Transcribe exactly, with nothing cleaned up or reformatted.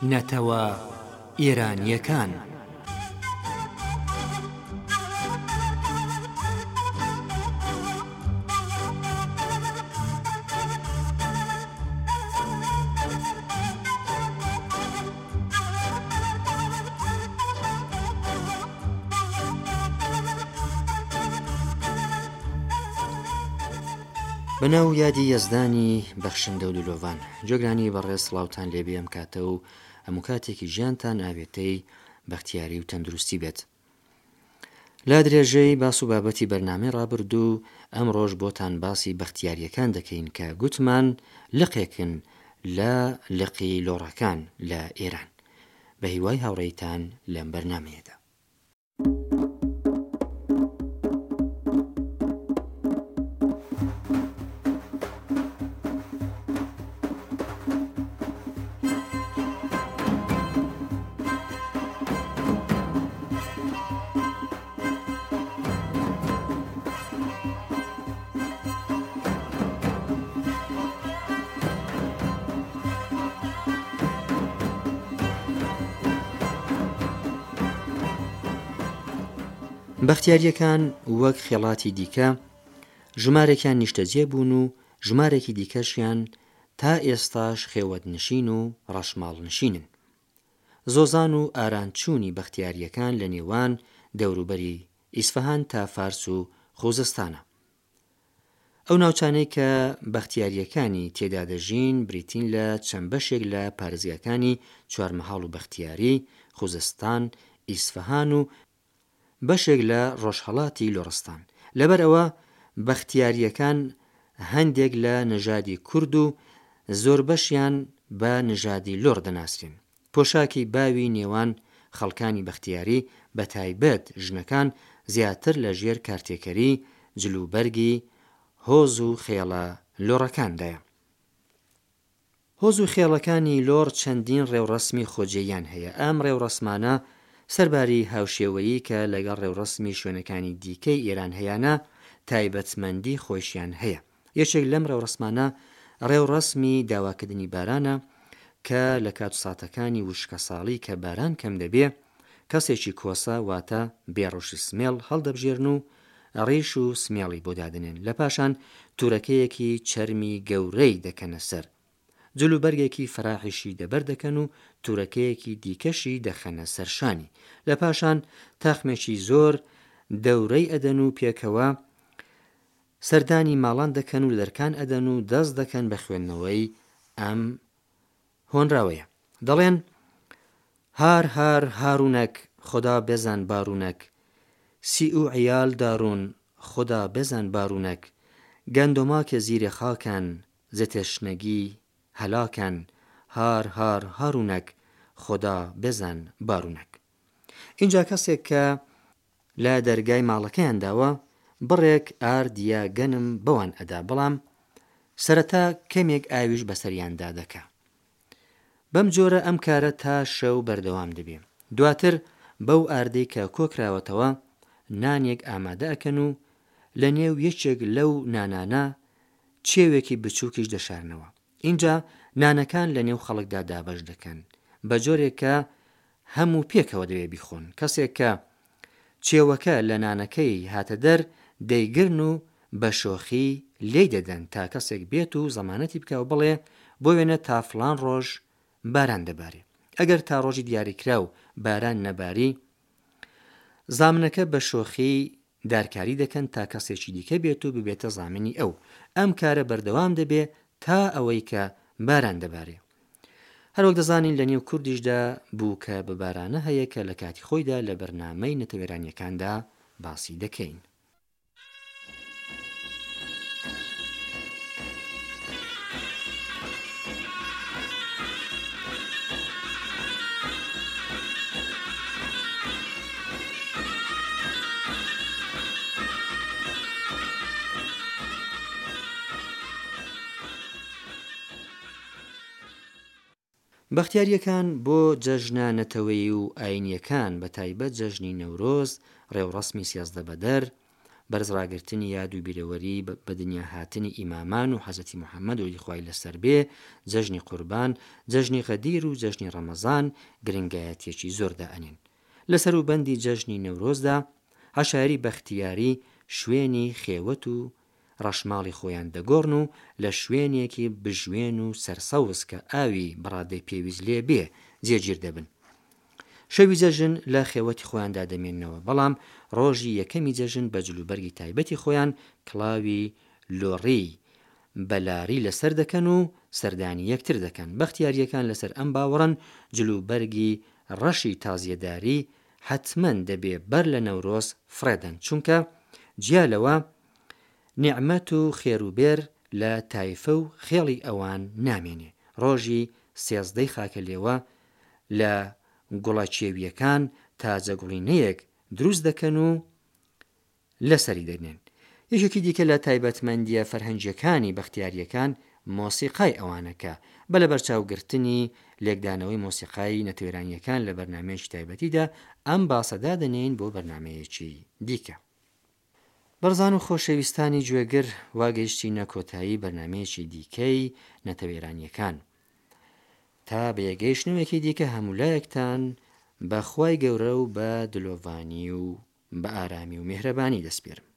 نەتەوە ئێرانیەکان. بەناو یادی یەزدانی بەخشندە و دلۆڤان. جۆگرانی بەڕێز سڵاوتان لێبێ ئەم کاتە و هەموو کاتێکی ژیانتان ئاوێتەی بەختیاری و تەندروستی بێت. لا درێژەی باس و بابەتی بەرنامەی ڕابردوو ئەمڕۆژ بۆتان باسی بەختیاریەکان دەکەین کە گوتمان لقێکن لە لقی لۆڕەکان لە ئێران. بە هیوای هاوڕێیتان لەم بەرنامەیەدا. بەختیاریەکان وەک خێڵاتی دیکە ژمارێکیان نیشتەجێ بوون و ژمارێکی دیکەشیان تا ئێستاش خێوەت نشین و ڕەشماڵ نشینن. زۆزان و ئارانچوونی بەختیاریەکان لە نێوان دەوروبەری ئیسفەهان تا فارس و خوزستانە. ئەو ناوچانەی کە بەختیاریەکانی تێدا دەژین بریتین لە چەند بەشێک لە پارێزگاکانی چوارمەهاڵ و بەختیاری، خوزستان، ئیسفەهان و بەشێک لە ڕۆژهەڵاتی لۆڕستان. لەبەر ئەوە بەختیاریەکان هەندێک لە نژادی کورد و زۆر بەشیان بە نژادی لۆڕ دەناسرێن. پۆشاکی باوی نێوان خەڵکانی بەختیاری بە تایبەت ژنەکان زیاتر لە ژێر کارتێکەری جلوبەرگی هۆز و خێڵە لۆڕەکاندایە. هۆز و خێڵەکانی لۆڕ چەندین ڕێوڕەسمی خۆجێیان هەیە. ئەم ڕێوڕەسمانە سەرباری هاوشێوەیی کە لەگەڵ ڕێوڕەسمی شوێنەکانی دیکەی ئێران هەیەە تایبەتمەندی خۆشیان هەیە. یەکێک لەم ڕێوڕەسمانە ڕێوڕەسمی داواکردنی بارانە کە لە کات و ساتەکانی وشکە ساڵی کە باران کەم دەبێ کەسێکی کۆسە واتە بێڕۆژی سمێڵ هەڵدەبژێرن و ڕیش و سمێڵی بۆ دادنێن. لە پاشان تورەکەیەکی چەرمی گەورەی دەکەنە سەر، جلوبەرگێکی فراحیشی دەبەر دەکەن و تورەکەیەکی دیکەشی دەخەنە سەرشانی. لە پاشان تاخمێکی زۆر دەورەی ئەدەن و پێکەوە سەردانی ماڵان دەکەن و لەرکان ئەدەن و دەست دەکەن بە خوێندنەوەی ئەم هۆنراوەیە. دەڵێن هار هار هارونەک خدا بێزان بارونەک، سی و عیال دارون خدا بێزان بارونەک، گەندۆما کە زیرێ خاکەن زەتێشنەگی هەلاکەن، هار هار هارونەک خدا بێزان بارونەک. اینجا کەسێک کە لە دەرگای ماڵەکەیان داوە بڕێک ئاردیا گەنم بەوان ئەدا، بەڵام سەرەتا کەمێک ئاویش بەسەریاندا دەکا. بەم جۆرە ئەم کارە تا شەو بەردەوام دەبێ. دواتر بەو ئاردەی کە کۆکراوەتەوە نانێک ئامادە ئەکەن و لە نێو یەکێک لەو نانانە چێوێکی بچووکیش دەشارنەوە. اینجا نانەکان لە نێو خەڵکدا دابەش دەکەن بە جۆرێک کە هەموو پێکەوە دەوێ بیخۆن. کەسێک کە چێوەکە لە نانەکەی هاتە دەر دەیگرن و بە شۆخی لێی دەدەن تا کەسێک بێت و زەمانەتی بکەوە بڵێ بۆ وێنە تا فڵان ڕۆژ باران دەبارێ. ئەگەر تا ڕۆژی دیاریکرا و باران نەباری، زامنەکە بە شۆخی دارکاری دەکەن تا کەسێکی دیکە بێت و ببێتە زامنی ئەو. ئەم کارە بەردەوام دەبێ تا ئەوەی کە باران دەبارێ. هەروەک دەزانین لە نێو کوردیشدا بوو کە بە بارانە هەیە کە لە کاتی خۆیدا لە بەرنامەی نەتەوێرانیەکاندا باسی دەکەین. بەختیاریەکان بۆ جەژنە نەتەوەیی و ئاینیەکان بە تایبەت جەژنی نەورۆز ڕێوڕەسمی سیازدە بەدەر بەرزڕاگرتنی یاد و بیرەوەری بە دنیا هاتنی ئیمامان و حەزەتی محەممەد و خوای لەسەر بێ، جەژنی قوربان، جەژنی غەدیر و جەژنی ڕەمەزان گرنگایەتێکی زۆردا ئەنێن. لەسەر و بەندی جەژنی نەورۆزدا عەشایری بەختیاری شوێنی خێوەت و ڕەشماڵی خۆیان دەگۆڕن و لە شوێنێکی بژوێن و سەرسەوز کە ئاوی بەڕادەی پێویست لێ بێ جێگیر دەبن. شەوی جەژن لە خێوەتی خۆیاندا دەمێننەوە، بەڵام ڕۆژی یەکەمی جەژن بە جلوبەرگی تایبەتی خۆیان کڵاوی لۆڕی بەلاری لەسەر دەکەن و سەردانی یەکتر دەکەن. بەختیاریەکان لەسەر ئەم باوەڕن جلوبەرگی ڕەشی تازیەداری حتمەن دەبێ بەر لە نەورۆز فرێدەن، چونکە جیالەوە نیعمەت و خێروبێر لە تایفە و خێڵی ئەوان نامێنێ. ڕۆژی سێزدەی خاکە لێوە لە گوڵە چێویەکان تاجە گوڵینەیەک دروست دەکەن و لەسەری دەنێن. یەکێکی دیکە لە تایبەتمەندیە فەرهەنگیەکانی بەختیاریەکان مۆسیقای ئەوانەکە بە لە بەرچاوگرتنی لێکدانەوەی مۆسیقای نەتوێرانیەکان لە بەرنامەیەکی تایبەتیدا ئەم باسەدا دەنێن بۆ بەرنامەیەکی دیکە. بەڕزان و خۆشەویستانی گوێگر، واگەیشتینە کۆتایی بەرنامەیەکی دیکەی نەتەوێرانیەکان. تا بە یەگەیشتنەوەیەکی دیکە هەمولایەکتان بە خوای گەورە و بە دلۆڤانی و بە ئارامی و میهرەبانی دەسپێرم.